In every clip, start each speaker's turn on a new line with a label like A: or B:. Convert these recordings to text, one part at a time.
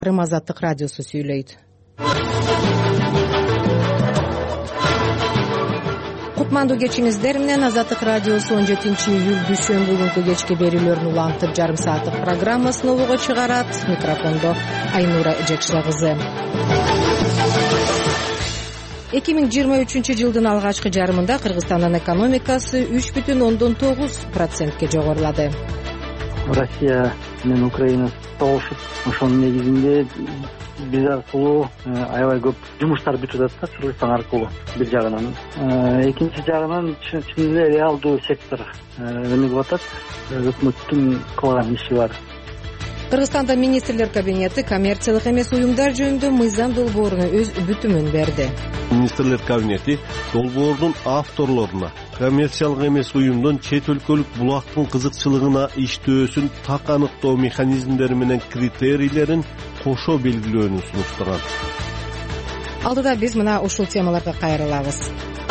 A: Азаттык радиосу сүйлөйт. Кутмандуу кечиңиздер менен Азаттык радиосу 17-июль дүйшөмбү күнкү кечки берүүлөрүн улантып жарым сааттык программасын улууга чыгарат. Микрофондо Айнура Жекшила кызы. 2023 жылдын алгачкы жарымында Кыргызстандын экономикасы 3,9%ке жогорулады.
B: Россия менен Украина соғушуп, ошонун негизинде биз аркылуу аябай көп жумуштар бүтүп атат да, Кыргызстан аркылуу бир жагынан. Экинчи жагынан чын эле реалдуу сектор өнүгүп атат. Өкмөттүн кылган иши бар.
A: Кыргызстанда министрлер кабинети коммерциялык эмес уюмдар жөнүндө мыйзам долбооруна өз бүтүмүн берди.
C: Министрлер кабинети долбоордун авторлоруна коммерциялык эмес уюмдун чет өлкөлүк булактын кызыкчылыгына иштөөсүн так аныктоо механизмдери менен критерийлерин кошо белгилөөнү сунуштаган.
A: Алдыда биз мына ушул темаларга кайрылабыз.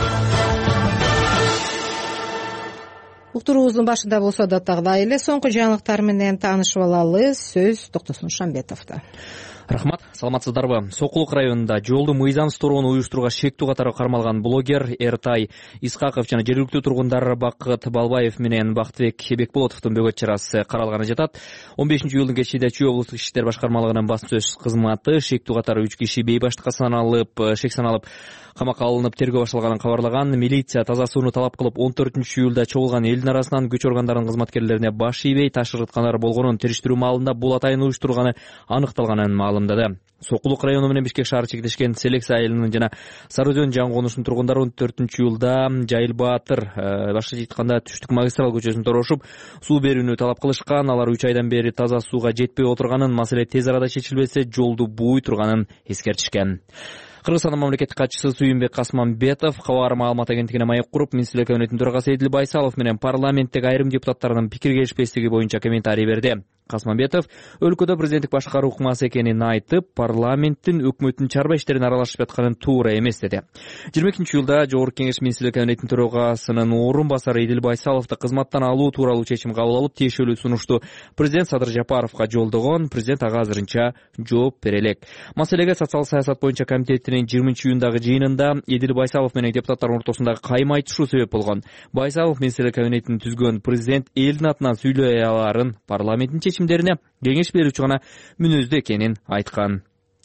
A: Уктуруубуздун башында болсо даттагыдай эле соңку жаңылыктар менен таанышып алалы. Сөз Токтосун Шамбетовдо.
D: Рахмат, саламатсыздарбы? Сокулук районунда жолду мыйзамсыз тороonu уюштурууга шектүү катары кармалган блогер Эртай Исхаков жана жергиликтүү тургундар Бакыт Балбаев менен Бактыбек Бекболотовдун бөгөт чарасы каралганы жатат. 15-июлдун кечинде Чүй облустук иши иштер башкармалыгынын басма сөз кызматы шектүү катары 3 киши бейбаштыкка шек саналып камакка алынып тергөө башталганын кабарлаган. Милиция таза сууну талап кылып 14-июлда чогулган элдин арасынан күч органдарынын кызматкерлерине баш ийбей ташырыткандар болгонун, териштирүү маалында бул атайын уюштурганы аныкталганын маалымдады. Сокулук району менен Бишкек шаары чектешкен Селекс айылынын жана Сары Өзөн жаңы конушунун тургундары 14-июлда Жайыл Баатыр, башкача айтканда Түштүк магистрал көчөсүн торошуп, суу берүүнү талап кылышкан. Алар 3 айдан бери таза сууга жетпей отурганын, маселе тез арада чечилбесе жолду бууй турганын эскертишкен. Кыргызстандын мамлекеттик катчысы Сүйүнбек Касмамбетов кабар маалымат агенттигине маек куруп, Министрлер кабинетинин төрагасы Эдил Байсалов менен парламенттеги айрым депутаттардын пикир келишпестиги боюнча комментарий берди. Касмамбетов өлкөдө президенттик башкаруу укмасы экенин айтып, парламенттин өкмөттүн чарба иштерине аралашып жатканын туура эмес деди. 22-июлда Жогорку Кеңеш Министрлер кабинетинин төрагасынын орун басары Эдил Байсаловду кызматтан алуу тууралуу чечим кабыл алып, тиешелүү сунушту президент Садыр Жапаровго жолдогон. Президент ага азырынча жооп бере элек. Маселеге социалдык саясат боюнча комитетинин 20-июндагы жыйынында Эдил Байсалов менен депутаттардын ортосундагы кайма айтышуу себеп болгон. Байсалов Министрлер кабинетин түзгөн президент элдин атынан сүйлөй аларын, парламенттин чечимдерине кеңеш берүүчү гана мүнөздүү экенин айткан.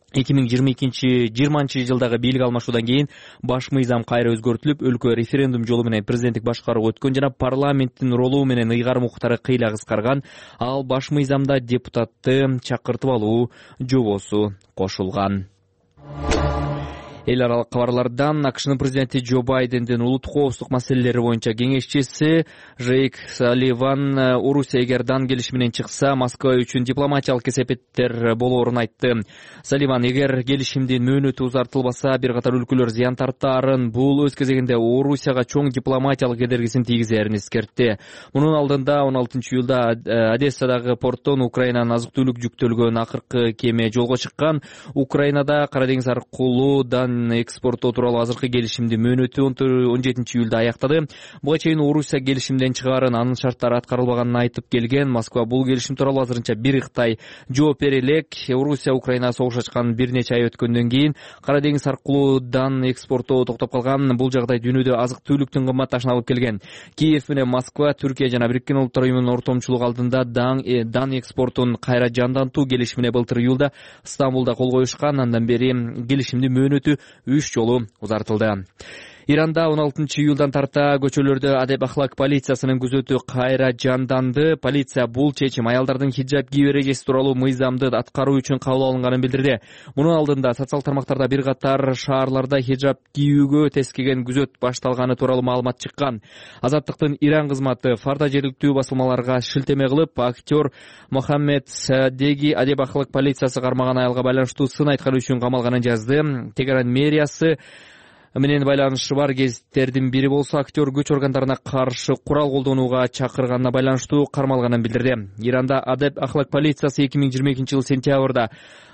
D: 2020 жылдагы бийлик алмашуудан кийин баш мыйзам кайра өзгөртүлүп, өлкө референдум жолу менен президенттик башкаруу өткөн жана парламенттин ролу менен ыйгарым укуктары кыйла кыскарган. Ал баш мыйзамда депутатты чакыртып алуу жобосу кошулган. Эл аралык кабарлардан АКШнын президенти Джо Байдендин улуттук коопсуздук маселелери боюнча кеңешчиси Джейк Салливан Орусия эгер дан келиши менен чыкса, Москва үчүн дипломатиялык кесепеттер болоорун айтты. Салливан эгер келишимдин мөөнөтү узартылбаса, бир катар өлкөлөр зыян тартаарын, бул өз кезегинде Орусияга чоң дипломатиялык кедергисин тийгизерин эскертти. Мунун алдында 16-июлда Одессадагы порттон Украинанын азык-түлүк жүктөлгөн акыркы кеме жолго чыккан. Украинада Кара деңиз аркылуу дан экспорттоо тууралуу азыркы келишимди мөөнөтү 17-июлда аяктады. Буга чейин Орусия келишимден чыгаарын, анын шарттары аткарылбаганын айтып келген. Москва бул келишим тууралуу азырынча бир ыктай жооп бере элек. Орусия Украина согуш ачкан бир нече ай өткөндөн кийин Кара деңиз аркылуу дан экспорттоо токтоп калган. Бул жагдай дүйнөдө азык-түлүктүн кымбатташына алып келген. Киев менен Москва Түркия жана Бириккен Улуттар уюмунун ортомчулугу алдында дан экспортун кайра жандантуу келишимине былтыр июлда Стамбулда кол коюшкан. Андан бери келишимдин мөөнөтү 3 жолу узартылды. Иранда 16-июлдан тарта көчөлөрдө адеп ахлак полициясынын күзөтү кайра жанданды. Полиция бул чечим аялдардын хиджаб кийүү эрежеси тууралуу мыйзамды аткаруу үчүн кабыл алынганын билдирди. Мунун алдында социал тармактарда бир катар шаарларда хиджаб кийүүгө тескеген күзөт башталганы тууралуу маалымат чыккан. Азаттыктын Иран кызматы Фарда жергиликтүү басылмаларга шилтеме кылып, актер Мохаммед Садеги адеп ахлак полициясы кармаган аялга байланыштуу сын айтканы үчүн камалганын жазды. Тегеран мэриясы менен байланышы бар кездердин бири болсо актер күч органдарына каршы курал колдонууга чакырганына байланыштуу кармалганын билдирди. Иранда адеп ахлак полициясы 2022 жыл сентябрда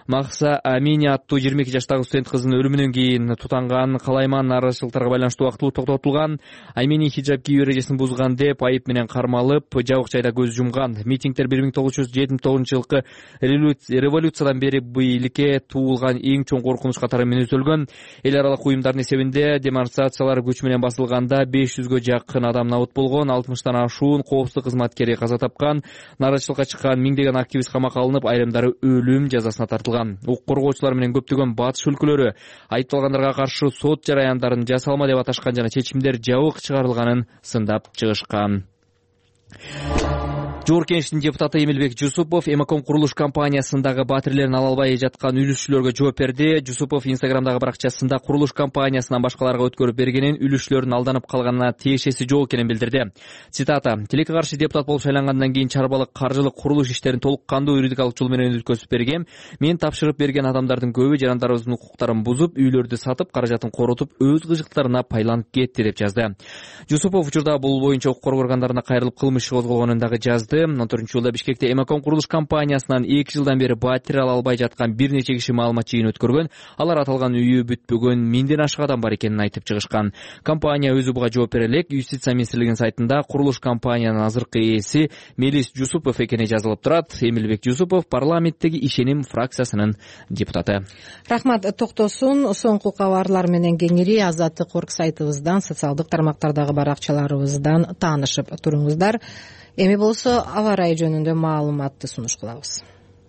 D: Макса Амини аттуу 22 жаштагы студент кыздын өлүмүнөн кийин тутанган калайман нараачылыктарга байланыштуу вактылуу токтотулган. Амини хиджаб кийүү эрежесин бузган деп айып менен кармалып, жабык жайда көз жумган. Митингдер 1979-жылкы революциядан бери бийликке туулган эң чоң коркунуч катары мүнөздөлгөн. Эл аралык уюмдардын эсебинде демонстрациялар күч менен басылганда 500гө жакын адам набыт болгон, 60тан ашуун коопсуздук кызматкери каза тапкан, нараачылыкка чыккан миңдеген активист камакка алынып, айрымдары өлүм жазасына тартылган. Укук коргоочулар менен көптөгөн батыш өлкөлөрү айыпталгандарга каршы сот жараяндарын жасалма деп аташкан жана чечимдер жабык чыгарылганын сындап чыгышкан. Жогорку Кеңештин депутаты Эмилбек Жусупов Эмаком курулуш компаниясындагы батирлерин ала албай жаткан үлүшчүлөргө жооп берди. Жусупов Инстаграмдагы баракчасында курулуш компаниясынан башкаларга өткөрүп бергенин, үлүшчүлөрдүн алданып калганына тиешеси жок экенин билдирди. Цитата: "Тилекке каршы депутат болуп шайлангандан кийин чарбалык, каржылык, курулуш иштерин толук кандуу юридикалык жол менен өткөзүп бергем. Мен тапшырып берген адамдардын көбү жарандарыбыздын укуктарын бузуп, үйлөрдү сатып, каражатын коротуп, өз кыжыктарына пайланып кетти" деп жазды. Жусупов учурда бул боюнча укук коргоо органдарына кайрылып кылмыш козголгонун дагы жазды. 14-жылда Бишкекте Эмаком курулуш компаниясынан 2 жылдан бери батир ала албай жаткан бир нече киши маалымат жыйын өткөргөн. Алар аталган үйү бүтпөгөн 1000ден ашык адам бар экенин айтып чыгышкан. Компания өзү буга жооп бере элек. Юстиция министрлигинин сайтында курулуш компаниянын азыркы ээси Мелис Жусупов экени жазылып турат. Эмилбек Жусупов парламенттеги Ишеним фракциясынын депутаты.
A: Рахмат, токтосун. Соңку кабарлар менен кеңири Азаттык орг сайтыбыздан, социалдык тармактардагы баракчаларыбыздан таанышып туруңуздар. Эми болсо аба ырайы жөнүндө маалыматты сунуш кылабыз.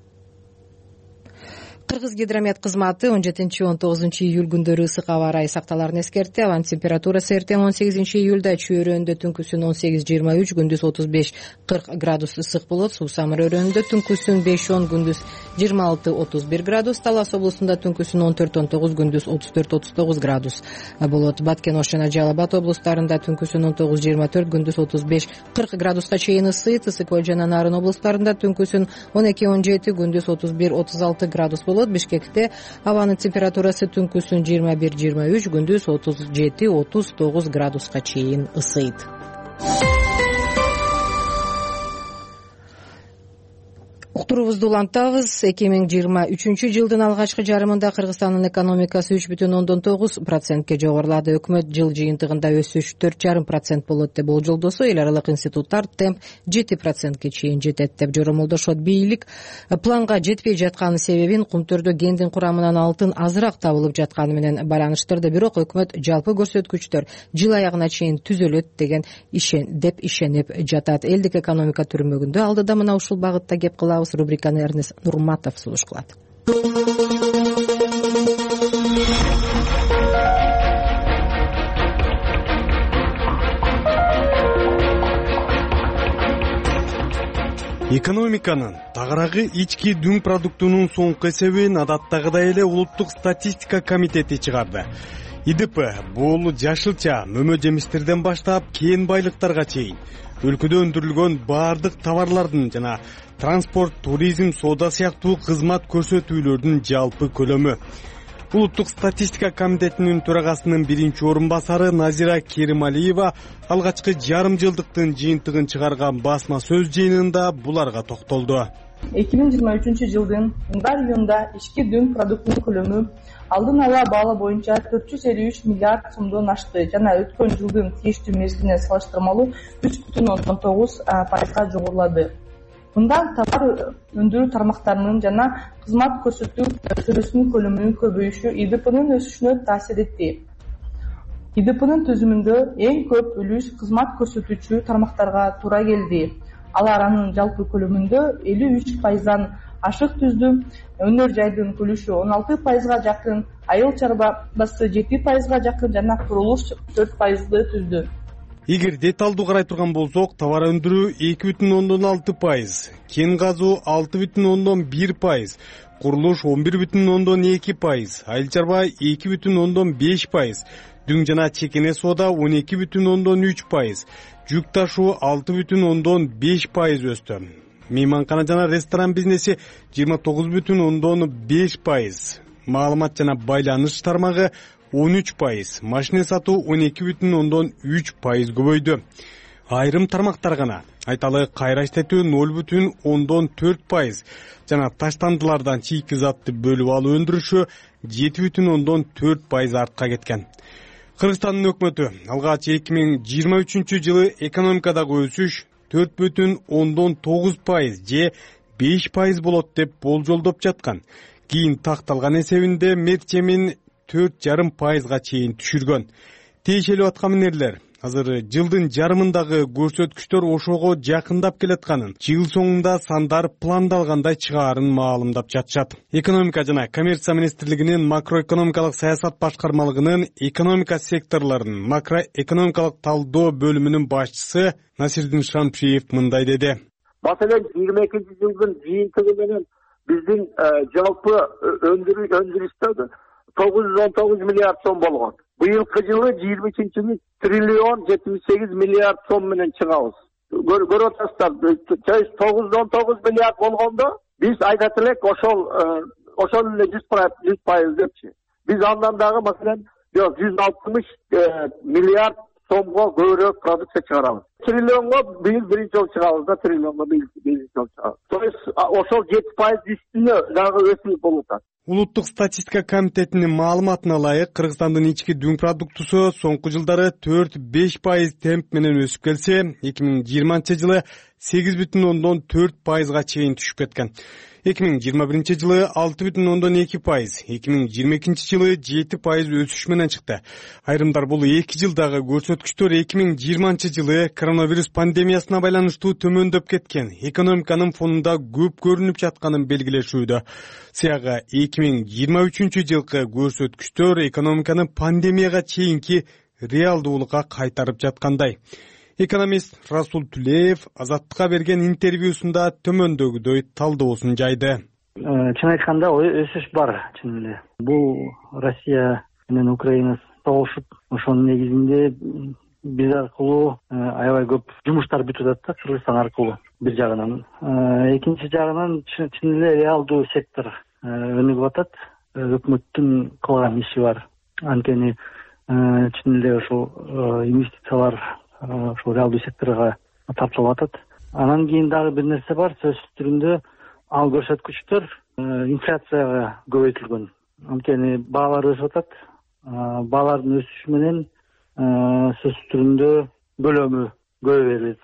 A: Кыргыз гидромет кызматы 17-19 июль күндөрү ысык аба ырайы сакталарын эскертти. Абанын температурасы эртең 18 июлда чөйрөндө түнкүсүн 18-23, күндүз 35-40 градус ысык болот. Суусамыр өрөөнүндө түнкүсүн 5-10, күндүз 26-31 градус. Талас облусунда түнкүсүн 14-19, күндүз 34-39 градус болот. Баткен, Ош жана Жалал Абад облустарында түнкүсүн 19-24, күндүз 35-40 градуска чейин ысыйт. Ысык Көл жана Нарын облустарында түнкүсүн 12-17, күндүз 31-36 градус болот. Бишкекте абанын температурасы түнкүсүн 21-23, күндүз 37-39 градуска чейин ысыйт. Уктуруубузду улантабыз. 2023-жылдын алгачкы жарымында Кыргызстандын экономикасы 3,9%ке жогорулады. Өкмөт жыл жыйынтыгында өсүш 4,5% болот деп болжолдосо, эл аралык институттар темп 7%ке чейин жетет деп жоромолдошот. Бийлик планга жетпей жатканын себебин кумтөрдө гендин курамынан алтын азыраак табылып жатканы менен байланыштырды. Бирок өкмөт жалпы көрсөткүчтөр жыл аягына чейин түзөлөт деп ишенип жатат. Элдик экономика түрмөгүндө алдыда мына ушул багытта кеп кылабыз. Рубриканы Эрнест Нурматов сунуш кылат.
E: Экономиканын тагыраагы ички дүң продуктунун соңку эсебин адаттагыдай эле улуттук статистика комитети чыгарды. ИДП бул жашылча, мөмө жемиштерден баштап кен байлыктарга чейин өлкөдө өндүрүлгөн баардык товарлардын жана транспорт, туризм, соода сыяктуу кызмат көрсөтүүлөрдүн жалпы көлөмү. Улуттук статистика комитетинин төрагасынын биринчи орун басары Назира Керималиева алгачкы жарым жылдыктын жыйынтыгын чыгарган басма сөз жыйынында буларга токтолду.
F: 2023 жылдын январь июнда ички дүң продуктунун көлөмү алдын ала баалоо боюнча 453 миллиард сомдон ашты жана өткөн жылдын тийиштүү мезгилине салыштырмалуу 3,9% жогорулады. Мындан товар өндүрүү тармактарынын жана кызмат көрсөтүү сөрөсүнүн көлөмүнүн көбөйүшү ИДПнын өсүшүнө таасир этти. ИДПнын түзүмүндө эң көп үлүш кызмат көрсөтүүчү тармактарга туура келди. Алар анын жалпы көлөмүндө 53%дан ашык түздү. Өнөр жайдын үлүшү 16%га жакын, айыл чарбасы 7%га жакын жана курулуш 4%ды түздү.
E: Эгер деталдуу карай турган болсок, товар өндүрүү 2,6%, кен казуу 6,1%, курулуш 11,2%, айыл чарба 2,5%, дүң жана чекене соода 12,3%, жүк ташуу 6,5% өстү. Мейманкана жана ресторан бизнеси 29,5%, маалымат жана байланыш тармагы 13%, машина сатуу 12,3% көбөйдү. айрым тармактар гана. Айталы кайра иштетүү 0,4% жана таштандылардан чийки затты бөлүп алуу өндүрүшү 7,4% артка кеткен. Кыргызстандын өкмөтү алгач 2023-жылы экономикадагы өсүш 4,9% же 5% болот деп болжолдоп жаткан. Кийин такталган эсебинде мерчемин 4,5%га чейин түшүргөн. Тиешелүү аткаминерлер азыр жылдын жарымындагы көрсөткүчтөр ошого жакындап келатканын, жыл соңунда сандар пландалгандай чыгаарын маалымдап жатышат. Экономика жана коммерция министрлигинин макроэкономикалык саясат башкармалыгынын экономика секторлорунун макроэкономикалык талдоо бөлүмүнүн башчысы Насирдин Шамшиев мындай деди.
G: Маселен 22-жылдын жыйынтыгы менен биздин жалпы өндүрүштө 919 миллиард сом болгон. Быйылкы жылы 22-жылы триллион 78 миллиард сом менен чыгабыз. Көрүп атасыздар, 919 миллиард болгондо биз айтат элек ошол эле 100% депчи. Биз андан дагы маселен 160 миллиард сомго көбүрөөк продукция чыгарабыз. Триллионго быйыл биринчи жолу чыгабыз да, триллионго быйыл биринчи жолу чыгабыз. То есть ошол 7% үстүнө дагы өсүү болуп атат.
E: Улуттук статистика комитетинин маалыматына ылайык, Кыргызстандын ички дүң продуктусу соңку жылдары 4-5% темп менен өсүп келсе, 2020-жылы 8,4%га чейин түшүп кеткен. 2021 жылы 6,2%, 2022 жылы 7% өсүш менен чыкты. Айрымдар бул 2 жылдагы көрсөткүчтөр 2020 жылы коронавирус пандемиясына байланыштуу төмөндөп кеткен экономиканын фонунда көп көрүнүп жатканын белгилешүүдө. Сыягы 2023 жылкы көрсөткүчтөр экономиканы пандемияга чейинки реалдуулукка кайтарып жаткандай. Экономист Расул Түлеев Азаттыкка берген интервьюсунда төмөндөгүдөй талдоосун жайды.
B: Чын айтканда өсүш бар, чын эле. Бул Россия менен Украина согушуп, ошонун негизинде биз аркылуу аябай көп жумуштар бүтүп атат да, Кыргызстан аркылуу бир жагынан. Экинчи жагынан чын эле реалдуу сектор өнүгүп атат. Өкмөттүн кылган иши бар. Анткени чын эле ошол инвестициялар ошол реалдуу секторго тартылып атат. Анан кийин дагы бир нерсе бар, сөзсүз түрүндө ал көрсөткүчтөр инфляцияга көбөйтүлгөн. Анткени баалар өсүп атат. Баалардын өсүшү менен сөзсүз түрүндө көлөмү көбөйө берет.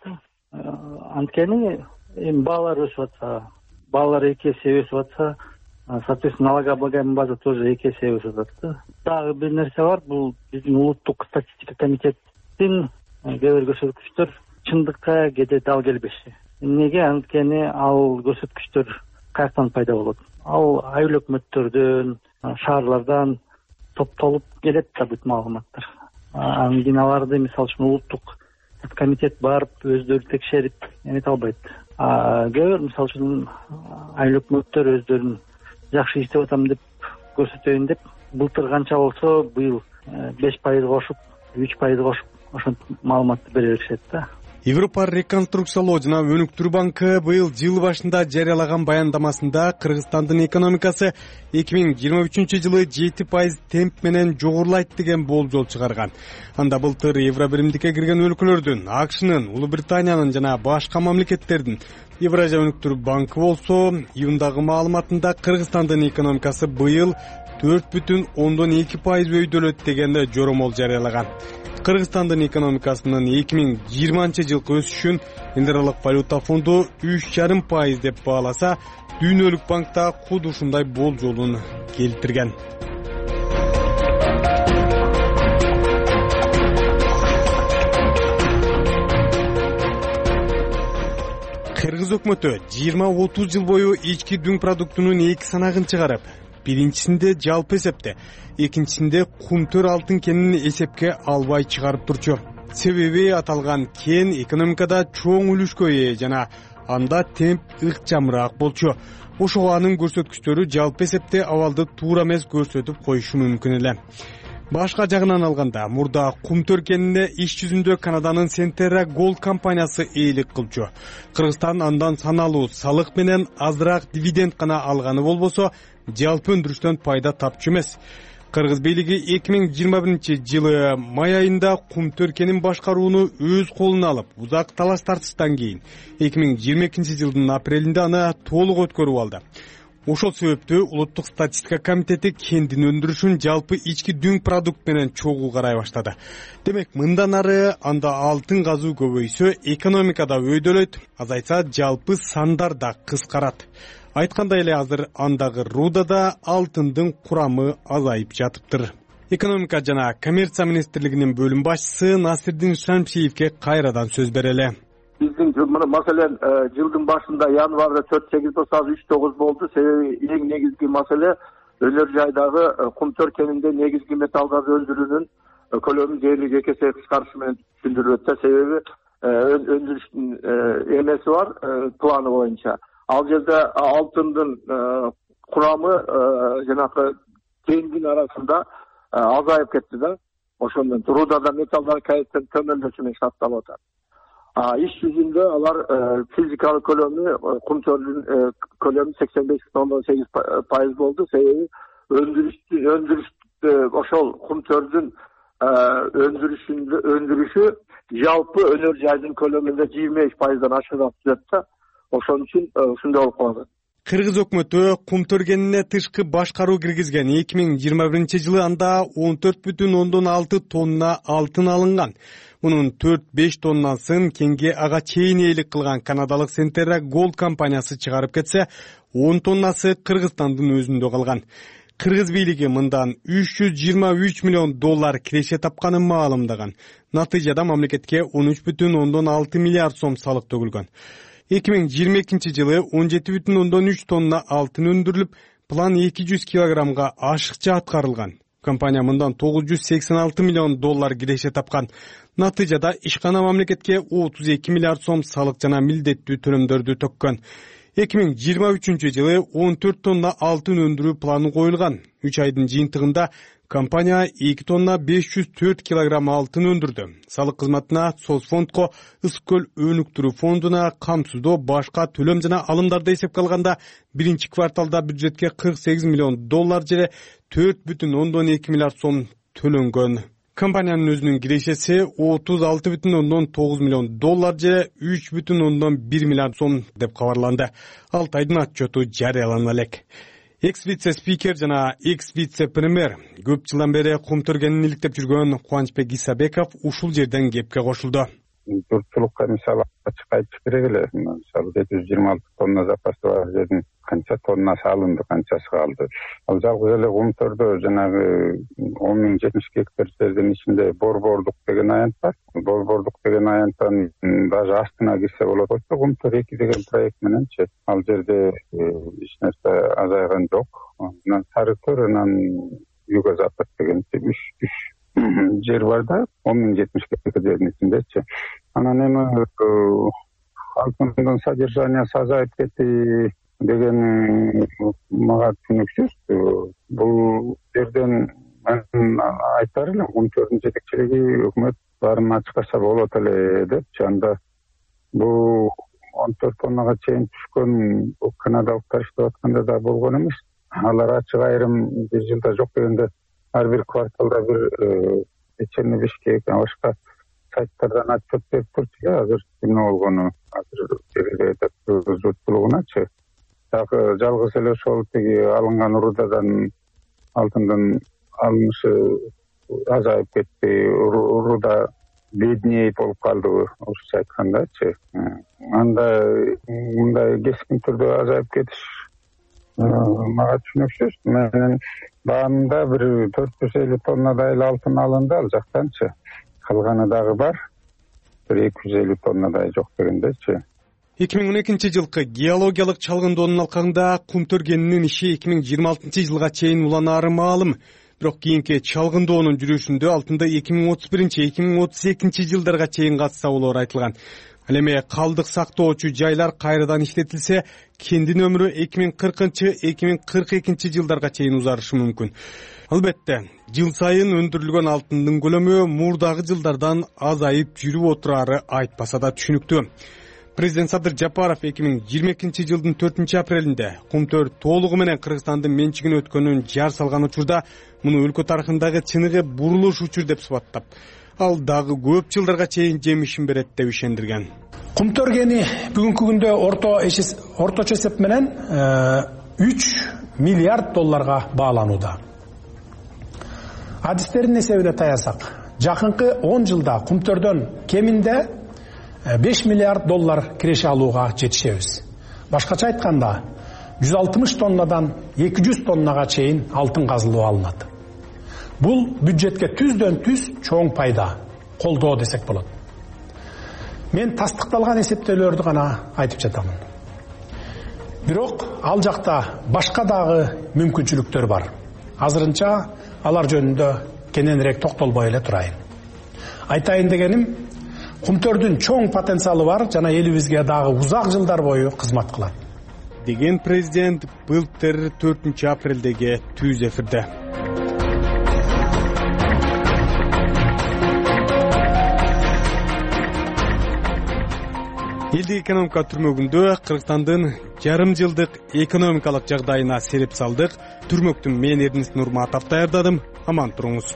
B: Анткени эми баалар өсүп атса, баалар 2 эсе өсүп атса, соответственно налогооблагаемый база тоже 2 эсе өсүп атат. Дагы бир нерсе бар, бул биздин улуттук статистика комитеттин кээ бир көрсөткүчтөр чындыкка кээде дал келбеши. Эмнеге? Анткени ал көрсөткүчтөр каяктан пайда болот? Ал айыл өкмөттөрдөн, шаарлардан топтолуп келет да бүт маалыматтар. Анан кийин аларды мисалы үчүн улуттук комитет барып өздөрү текшерип эмете албайт. Кээ бир мисалы үчүн айыл өкмөттөр өздөрүн жакшы иштеп атам деп көрсөтөйүн деп былтыр канча болсо быйыл 5% кошуп, 3% кошуп ошентип маалыматты бере беришет да.
E: Европа реконструкциялоо жана өнүктүрүү банкы быйыл жыл башында жарыялаган баяндамасында Кыргызстандын экономикасы 2023 жылы 7% темп менен жогорулайт деген болжол чыгарган. Анда былтыр Евробиримдикке кирген өлкөлөрдүн, AQShnын, Улуу Британиянын жана башка мамлекеттердин Евразия өнүктүрүү банкы болсо, июндагы маалыматында Кыргызстандын экономикасы быйыл 4,2% өйдөлөт дегенде жоромол жарыялаган. Кыргызстандын экономикасынын 2020 жылкы өсүшүн Индиралык валюта фонду 3,5% деп бааласа, Дүйнөлүк банкта куд ушундай болжолун келтирген. Кыргыз өкмөтү 20-30 жыл бою ички дүң продуктунун 2 санагын чыгарып, биринчисинде жалпы эсепте, экинчисинде кумтөр алтын кенин эсепке албай чыгарып турчу. Себеби аталган кен экономикада чоң үлүшкө ээ жана анда темп ыкчамыраак болчу. Ошого анын көрсөткүчтөрү жалпы эсепте абалды туура эмес көрсөтүп коюшу мүмкүн эле. Башка жагынан алганда, мурда кумтөр кенине иш жүзүндө Канаданын Centerra Gold компаниясы ээлик кылчу. Кыргызстан андан саналуу салык менен азыраак дивиденд гана алганы болбосо, жалпы өндүрүштөн пайда тапчу эмес. Кыргыз бийлиги 2021-жылы май айында Кумтөркенин башкарууну өз колуна алып, узак талаш тартыштан кийин 2022-жылдын апрелинде аны толук өткөрүп алды. Ошол себептүү Улуттук статистика комитети кендин өндүрүшүн жалпы ички дүң продукт менен чогуу карай баштады. Демек, мындан ары анда алтын казуу көбөйсө, экономика да өйдөлөйт, азайса жалпы сандар да кыскарат. Айткандай эле азыр андагы рудада алтындын курамы азайып жатыптыр. Экономика жана коммерция министрлигинин бөлүм башчысы Насирдин Шамшиевке кайрадан сөз берели.
G: Биздин маселен жылдын башында январда 4,8% 3,9 болду. Себеби эң негизги маселе өнөр жайдагы Кумтөркенинде негизги металлдарды өндүрүүнүн көлөмү дээрлик 2 эсе кыскарышы менен түшүндүрүлөт. Себеби өндүрүштүн эмеси бар планы боюнча. Ал жерде алтындын курамы жанакы кендин арасында азайып кетти да. Ошондон рудада металлдар кайрадан төмөндөшү менен шартталып атат. Иш жүзүндө алар физикалык көлөмү Кумтөрдүн көлөмү 85,8% болду. Себеби өндүрүш ошол Кумтөрдүн өндүрүшү жалпы өнөр жайдын көлөмүндө 25%дан ашыгып түзөт да. Ошон үчүн ушундай болуп калат.
E: Кыргыз өкмөтү Кумтөркенине тышкы башкаруу киргизген 2021-жылы анда 14,6 тонна алтын алынган. Мунун 4-5 тоннасын кенге ага чейин ээлик кылган канадалык Centerra Gold компаниясы чыгарып кетсе, 10 тоннасы Кыргызстандын өзүндө калган. Кыргыз бийлиги мындан $323 миллион киреше тапканын маалымдаган. Натыйжада мамлекетке 13,6 миллиард сом салык төгүлгөн. 2022-жылы 17,3 тонна алтын өндүрүлүп, план 200 килограммга ашыкча аткарылган. Компания мындан $986 миллион киреше тапкан. Натыйжада ишкана мамлекетке 32 миллиард сом салык жана милдеттүү төлөмдөрдү төккөн. 2023-жылы 14 тонна алтын өндүрүү планы коюлган. 3 айдын жыйынтыгында компания 2 тонна 504 килограмм алтын өндүрдү. Салык кызматына, Соцфондко, Ысык-Көл өнүктүрүү фондуна, камсыздоо, башка төлөм жана алымдарды эсепке алганда биринчи кварталда бюджетке $48 миллион же 4,2 миллиард сом төлөнгөн. Компаниянын өзүнүн кирешеси $36,9 миллион же 3,1 миллиард сом деп кабарланды. Алтайдын отчету жарыялана элек. Экс-вице-спикер жана экс-вице-премьер көп жылдан бери Кумтөркенин иликтеп жүргөн Кубанычбек Исабеков ушул жерден кепке кошулду.
H: Журтчулукка мисалы ачык айтыш керек эле. Мисалы 726 тонна запасы бар жердин канча тоннасы алынды, канчасы калды. Ал жалгыз эле Кумтөрдө жанагы 10,070 гектар жердин ичинде борбордук деген аянт бар. Борбордук деген аянттан даже астына кирсе болот. Кумтөр 2 деген проект мененчи ал жерде эч нерсе азайган жок. Анан Сарытөр, анан Юго-Запад деген 3 жер бар да, 10,070 гектар жердин ичиндечи. Анан эми алтындын содержаниясы азайып кетти деген мага түшүнүксүз. Бул жерден айтар элем, Кумтөрдүн жетекчилиги өкмөт баарын ачыктаса болот эле депчи. Анда бул 14 тоннага чейин түшкөн канадалыктар иштеп атканда да болгон эмес. Алар ачык айрым бир жылда жок дегенде ар бир кварталда бир вечерний бешке башка сайттардан отчет берип турчу. Азыр эмне болгону азыр жерде журтчулугуначы жалгыз эле ошол тиги алынган рудадан алтындын алынышы азайып кетти. Руда бедней болуп калдыбы, орусча айткандачы. Анда мындай кескин түрдө азайып кетиш мага түшүнүксүз. Менин баамда бир 450 тоннадай алтын алынды ал жактанчы. Калганы дагы бар. Бир 250 тоннадай жок дегендечи.
E: 2012-жылкы геологиялык чалгындоонун алкагында Кумтөркенинин иши 2026-жылга чейин уланаары маалым. Бирок кийинки чалгындоонун жүрүшүндө алтында 2031-2032 жылдарга чейин катса болоору айтылган. Ал эми калдык сактоочу жайлар кайрадан иштетилсе, кендин өмүрү 2040-2042 жылдарга чейин узарышы мүмкүн. Албетте, жыл сайын өндүрүлгөн алтындын көлөмү мурдагы жылдардан азайып жүрүп отурары айтпаса да түшүнүктүү. Президент Садыр Жапаров 2022-жылдын 4-апрелинде Кумтөр толугу менен Кыргызстандын менчигине өткөнүн жар салган учурда муну өлкө тарыхындагы чыныгы бурулуш учур деп сыпаттап, ал дагы көп жылдарга чейин жемишин берет деп ишендирген.
I: Кумтөр кени бүгүнкү күндө орточо эсеп менен 3 миллиард долларга бааланууда. Адистердин эсебине таянсак, жакынкы 10 жылда Кумтөрдөн кеминде 5 миллиард доллар киреше алууга жетишебиз. Башкача айтканда, 160 тоннадан 200 тоннага чейин алтын казылуу алынат. Бул бюджетке түздөн-түз чоң пайда, колдоо десек болот. Мен тастыкталган эсептөөлөрдү гана айтып жатамын. Бирок ал жакта башка дагы мүмкүнчүлүктөр бар. Азырынча алар жөнүндө кененирээк токтолбой эле турайын. Айтайын дегеним, Кумтөрдүн чоң потенциалы бар жана элибизге дагы узак жылдар бою кызмат кылат.
E: Деген президент былтыр 4-апрелдеги түз эфирде. Элдик экономика түрмөгүндө Кыргызстандын жарым жылдык экономикалык жагдайына сереп салдык. Түрмөктүн мен Эрдинис Нурматов даярдадым. Аман туруңуз.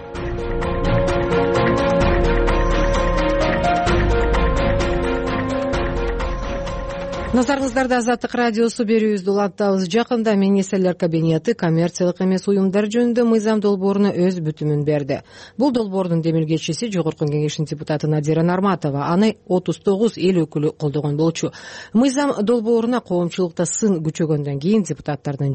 A: Назарыңыздарда Азаттык радиосу берүүбүздү улантабыз. Жакында министрлер кабинети коммерциялык эмес уюмдар жөнүндө мыйзам долбооруна өз бүтүмүн берди. Бул долбоордун демилгечиси Жогорку Кеңештин депутаты Надира Нарматова. Аны 39 эл өкүлү колдогон болчу. Мыйзам долбооруна коомчулукта сын күчөгөндөн кийин депутаттардын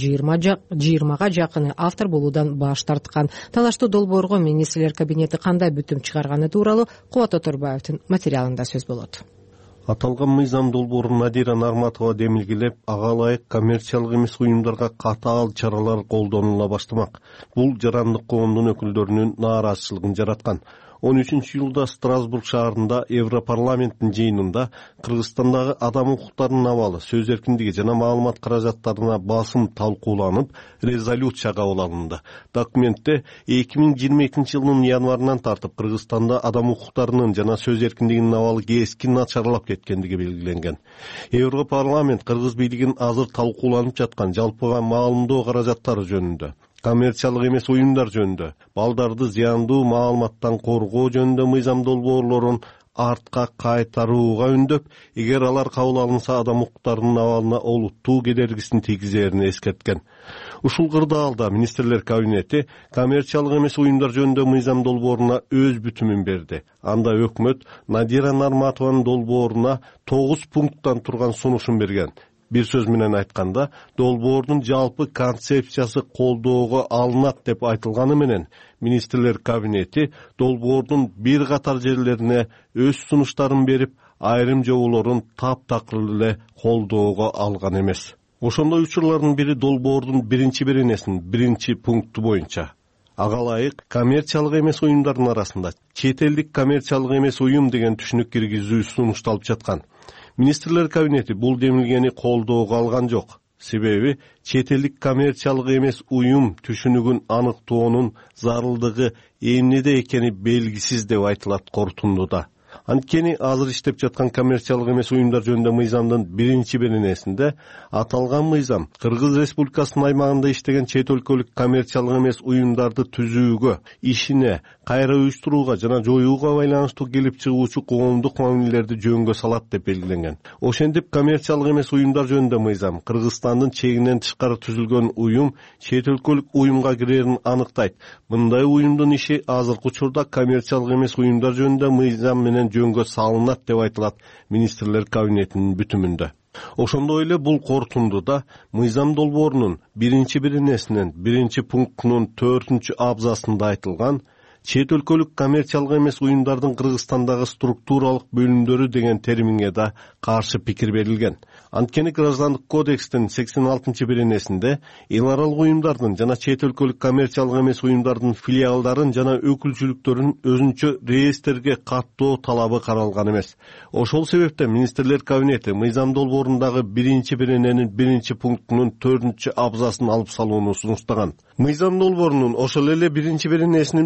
A: 20га жакыны автор болуудан баш тарткан. Талаштуу долбоорго министрлер кабинети кандай бүтүм чыгарганы тууралуу Кубат Оторбаевдин материалында сөз болот.
C: Аталган мыйзам долбоорун Надира Нарматова демилгелеп, ага ылайык коммерциялык эмес уюмдарга катаал чаралар колдонула баштамак. Бул жарандык коомдун өкүлдөрүнүн нааразычылыгын жараткан. 13-июлда Страсбург шаарында Европарламенттин жыйынында Кыргызстандагы адам укуктарынын абалы, сөз эркиндиги жана маалымат каражаттарына басым талкууланып, резолюция кабыл алынды. Документте 2022-жылдын январынан тартып Кыргызстанда адам укуктарынын жана сөз эркиндигинин абалы кескин начарлап кеткендиги белгиленген. Европарламент Кыргыз бийлигин азыр талкууланып жаткан жалпыга маалымдоо каражаттары жөнүндө, коммерциялык эмес уюмдар жөнүндө, балдарды зыяндуу маалыматтан коргоо жөнүндө мыйзам долбоорлорун артка кайтарууга үндөп, эгер алар кабыл алынса адам укуктарынын абалына олуттуу кедергисин тийгизерин эскерткен. Ушул кырдаалда министрлер кабинети коммерциялык эмес уюмдар жөнүндө мыйзам долбооруна өз бүтүмүн берди. Анда өкмөт Надира Нарматованын долбооруна 9 пункттан турган сунушун берген. Бир сөз менен айтканда, долбоордун жалпы концепциясы колдоого алынат деп айтылганы менен, министрлер кабинети долбоордун бир катар жерлерине өз сунуштарын берип, айрым жоболорун таптакыр эле колдоого алган эмес. Ошондой учурлардын бири долбоордун биринчи беренесинин биринчи пункту боюнча. Ага ылайык коммерциялык эмес уюмдардын арасында чет элдик коммерциялык эмес уюм деген түшүнүк киргизүү сунушталып жаткан. Министрлер кабинети бул демилгени колдоого алган жок. Себеби чет элдик коммерциялык эмес уюм түшүнүгүн аныктоонун зарылдыгы эмнеде экени белгисиз деп айтылат корутундуда. Анткени азыр иштеп жаткан коммерциялык эмес уюмдар жөнүндө мыйзамдын биринчи беренесинде аталган мыйзам Кыргыз Республикасынын аймагында иштеген чет өлкөлүк коммерциялык эмес уюмдарды түзүүгө, ишине, кайра уюштурууга жана жоюуга байланыштуу келип чыгуучу коомдук мамилелерди жөнгө салат деп белгиленген. Ошентип коммерциялык эмес уюмдар жөнүндө мыйзам Кыргызстандын чегинен тышкары түзүлгөн уюм чет өлкөлүк уюмга кирерин аныктайт. Мындай уюмдун иши азыркы учурда коммерциялык эмес уюмдар жөнүндө мыйзам менен жөнгө салынат деп айтылат министрлер кабинетинин бүтүмүндө. Ошондой эле бул корутундуда мыйзам долбоорунун биринчи беренесинин биринчи пунктунун 4-абзасында айтылган чет өлкөлүк коммерциялык эмес уюмдардын Кыргызстандагы структуралык бөлүмдөрү деген терминге да каршы пикир берилген. Анткени Граждандык кодекстин 86-беренесинде эл аралык уюмдардын жана чет өлкөлүк коммерциялык эмес уюмдардын филиалдарын жана өкүлчүлүктөрүн өзүнчө реестрге каттоо талабы каралган эмес. Ошол себептен министрлер кабинети мыйзам долбоорундагы биринчи берененин биринчи пунктунун 4-абзасын алып салууну сунуштаган. Мыйзам долбоорунун ошол эле биринчи беренесинин биринчи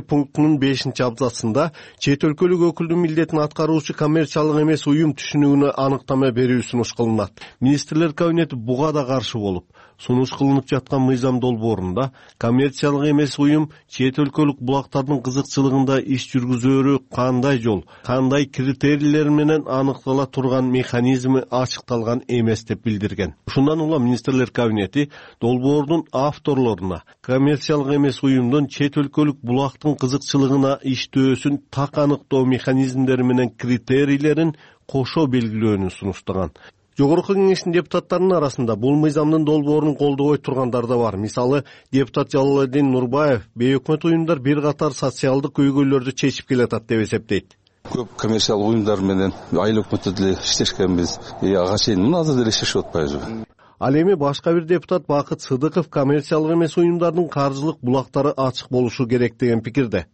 C: пунктунун 5-абзацында чет өлкөлүк өкүлдүн милдетин аткаруучу коммерциялык эмес уюм түшүнүгүнө аныктама берүү сунуш кылынат. Министрлер кабинети буга да каршы болуп, сунуш кылынып жаткан мыйзам долбоорунда коммерциялык эмес уюм чет өлкөлүк булактардын кызыкчылыгында иш жүргүзөөрү кандай жол, кандай критерийлер менен аныктала турган механизми ачыкталган эмес деп билдирген. Ушундан улам министрлер кабинети долбоордун авторлоруна коммерциялык эмес уюмдун чет өлкөлүк булактын кызыкчылыгына иштөөсүн так аныктоо механизмдери менен критерийлерин кошо белгилөөнү сунуштаган. Жогорку кеңештин депутаттарынын арасында бул мыйзамдын долбоорун колдобой тургандар да бар. Мисалы, депутат Жалалдин Нурбаев бейөкмөт уюмдар бир катар социалдык көйгөйлөрдү чечип келатат деп эсептейт.
J: Көп коммерциялык уюмдар менен айыл өкмөттө деле иштешкенбиз. Ага чейин мынада деле иштешип атпайбызбы?
C: Ал эми башка бир депутат Бакыт Сыдыков коммерциялык эмес уюмдардын каржылык булактары ачык болушу керек деген пикирде.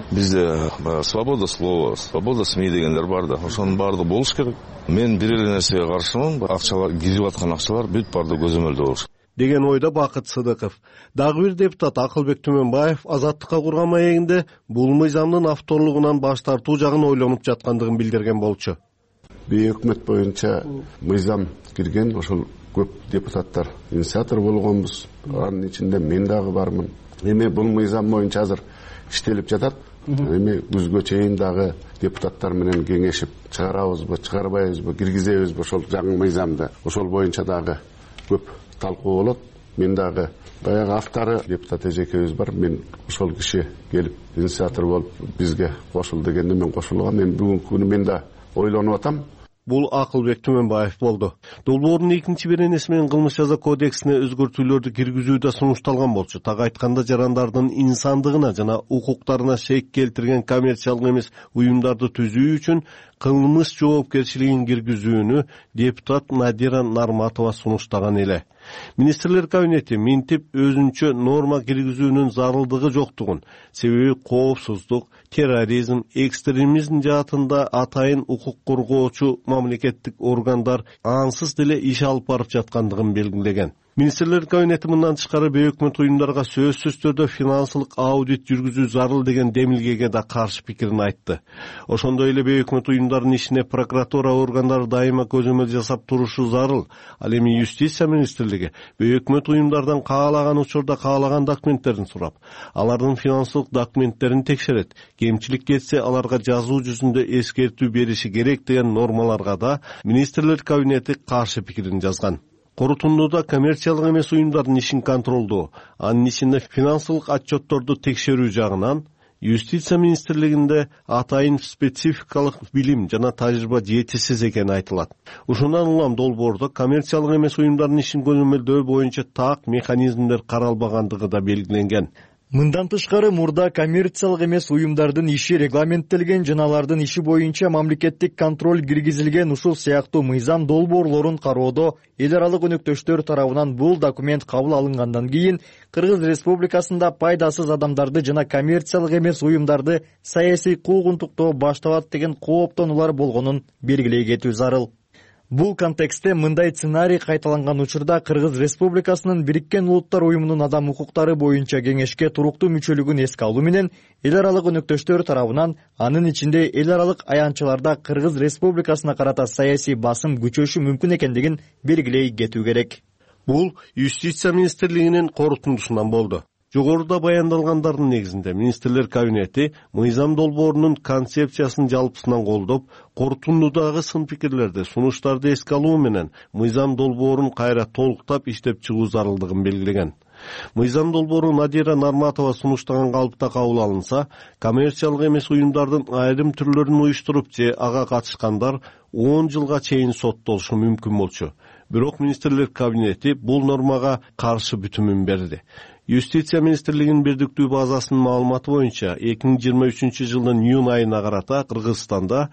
J: Бизде свобода слова, свобода СМИ дегендер бар да, ошонун баардыгы болуш керек. Мен бир эле нерсеге каршымын, акчалар кирип аткан акчалар бүт баардыгы көзөмөлдө болуш
C: деген ойдо Бакыт Сыдыков. Дагы бир депутат Акылбек Түмөнбаев Азаттыкка курган маегинде бул мыйзамдын авторлугунан баш тартуу жагын ойлонуп жаткандыгын билдирген болчу.
K: Бейөкмөт боюнча мыйзам кирген, ошол көп депутаттар инициатор болгонбуз. Анын ичинде мен дагы бармын. Эми бул мыйзам боюнча азыр иштелип жатат. Эми күзгө чейин дагы депутаттар менен кеңешип чыгарабызбы, чыгарбайбызбы, киргизебизби ошол жаңы мыйзамды. Ошол боюнча дагы көп талкуу болот. Мен дагы баягы автору депутат эжекебиз бар. Мен ошол киши келип инициатор болуп бизге кошул дегенде мен кошулгам. Мен бүгүнкү күнү мен да ойлонуп атам.
C: Бул Акылбек Түмөнбаев болду. Долбоордун 2-беренеси менен кылмыш жаза кодексине өзгөртүүлөрдү киргизүү да сунушталган болчу. Так айтканда, жарандардын инсандыгына жана укуктарына шек келтирген коммерциялык эмес уюмдарды түзүү үчүн кылмыш жоопкерчилигин киргизүүнү депутат Надира Нарматова сунуштаган эле. Министрлер кабинети минтип өзүнчө норма киргизүүнүн зарылдыгы жоктугун, себеби коопсуздук, терроризм, экстремизм жаатында атайын укук коргоочу мамлекеттик органдар ансыз деле иш алып барып жаткандыгын белгилеген. Министрлер кабинети мындан тышкары бейөкмөт уюмдарга сөзсүз түрдө финансылык аудит жүргүзүү зарыл деген демилгеге да каршы пикирин айтты. Ошондой эле бейөкмөт уюмдардын ишине прокуратура органдары дайыма көзөмөл жасап турушу зарыл. Ал эми юстиция министрлиги бейөкмөт уюмдардан каалаган учурда каалаган документтерин сурап, алардын финансылык документтерин текшерет. Кемчилик кетсе аларга жазуу жүзүндө эскертүү бериши керек деген нормаларга да министрлер кабинети каршы пикирин жазган. Корутундуда коммерциялык эмес уюмдардын ишин контролдоо, анын ичинде финансылык отчетторду текшерүү жагынан юстиция министрлигинде атайын спецификалык билим жана тажрыйба жетишсиз экени айтылат. Ушундан улам долбоордо коммерциялык эмес уюмдардын ишин көзөмөлдөө боюнча так механизмдер каралбагандыгы да белгиленген.
L: Мындан тышкары мурда коммерциялык эмес уюмдардын иши регламенттелген жана алардын иши боюнча мамлекеттик контроль киргизилген ушул сыяктуу мыйзам долбоорлорун кароодо эл аралык өнөктөштөр тарабынан бул документ кабыл алынгандан кийин Кыргыз Республикасында пайдасыз адамдарды жана коммерциялык эмес уюмдарды саясий куугунтуктоо башталат деген кооптонуулар болгонун белгилей кетүү зарыл. Бул контекстте мындай сценарий кайталанган учурда Кыргыз Республикасынын Бириккен Улуттар уюмунун адам укуктары боюнча кеңешке туруктуу мүчөлүгүн эске алуу менен эл аралык өнөктөштөр тарабынан, анын ичинде эл аралык аянтчыларда Кыргыз Республикасына карата саясий басым күчөшү мүмкүн экендигин белгилей кетүү керек.
C: Бул юстиция министрлигинин корутундусунан болду. Жогоруда баяндалгандардын негизинде министрлер кабинети мыйзам долбоорунун концепциясын жалпысынан колдоп, корутундудагы сын пикирлерди, сунуштарды эске алуу менен мыйзам долбоорун кайра толуктап иштеп чыгуу зарылдыгын белгилеген. Мыйзам долбоору Надира Нарматова сунуштаган калыпта кабыл алынса, коммерциялык эмес уюмдардын айрым түрлөрүн уюштуруп же ага катышкандар 10 жылга чейин соттолушу мүмкүн болчу. Бирок министрлер кабинети бул нормага каршы бүтүмүн берди. Юстиция министрлигинин бирдиктүү базасынын маалыматы боюнча 2023 жылдын июнь айына карата Кыргызстанда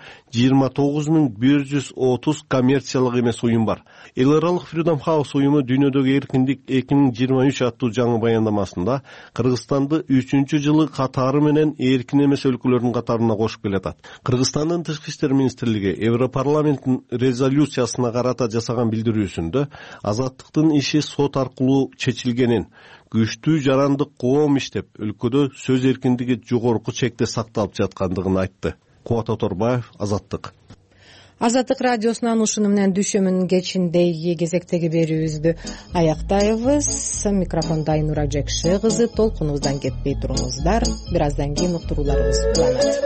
C: 29130 коммерциялык эмес уюм бар. Эл аралык Freedom House уюму дүйнөдөгү эркиндик 2023 аттуу жаңы баяндамасында Кыргызстанды 3-чү жылы катары менен эркин эмес өлкөлөрдүн катарына кошуп келатат. Кыргызстандын тышкы иштер министрлиги Европарламенттин резолюциясына карата жасаган билдирүүсүндө азаттыктын иши сот аркылуу чечилгенин, күчтүү жарандык коом иштеп, өлкөдө сөз эркиндиги жогорку чекте сакталып жаткандыгын айтты. Кубат Оторбаев, Азаттык.
A: Азаттык радиосунан ушуну менен дүйшөмүнүн кечиндеги кезектеги берүүбүздү аяктайбыз. Микрофондо Айнура Жекше кызы. Толкунубуздан кетпей туруңуздар. Бир аздан кийин уктурууларыбыз уланат.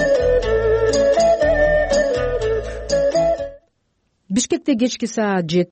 A: Бишкекте кечки саат